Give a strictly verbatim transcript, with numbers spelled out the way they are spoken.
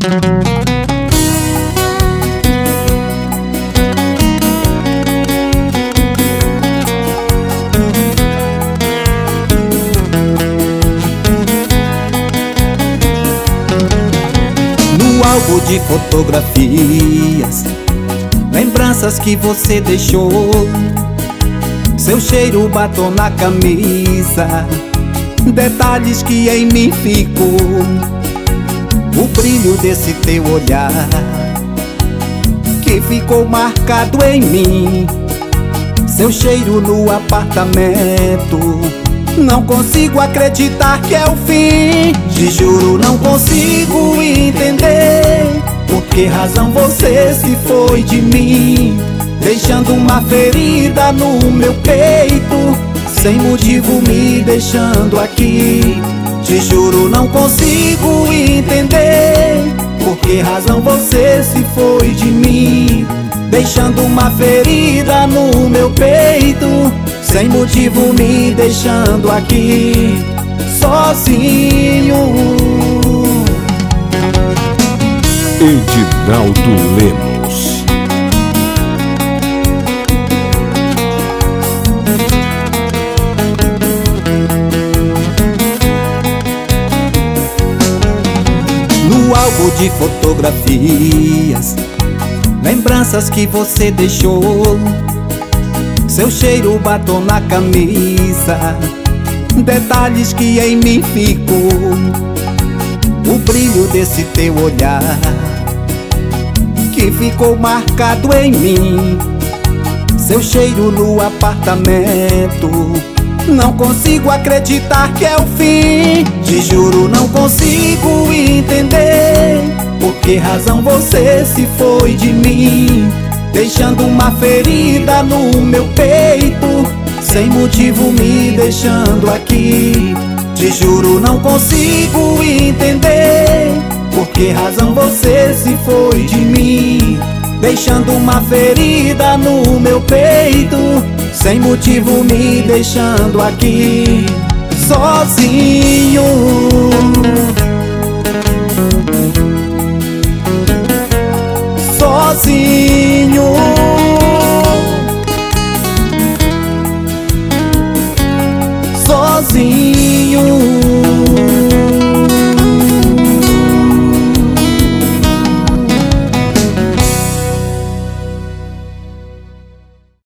No álbum de fotografias, lembranças que você deixou, seu cheiro, batom na camisa, detalhes que em mim ficou, o brilho desse teu olhar que ficou marcado em mim, seu cheiro no apartamento. Não consigo acreditar que é o fim. Te juro, não consigo entender por que razão você se foi de mim, deixando uma ferida no meu peito, sem motivo me deixando aqui. Te juro, não consigo entender por que razão você se foi de mim, deixando uma ferida no meu peito, sem motivo me deixando aqui, sozinho. Edinaldo Lemos. No álbum de fotografias, lembranças que você deixou, seu cheiro, batom na camisa, detalhes que em mim ficou, o brilho desse teu olhar que ficou marcado em mim, seu cheiro no apartamento. Não consigo acreditar que é o fim. Te juro, não consigo entender por que razão você se foi de mim, deixando uma ferida no meu peito, sem motivo me deixando aqui. Te juro, não consigo entender por que razão você se foi de mim, deixando uma ferida no meu peito, sem motivo me deixando aqui, sozinho. Sozinho. Sozinho.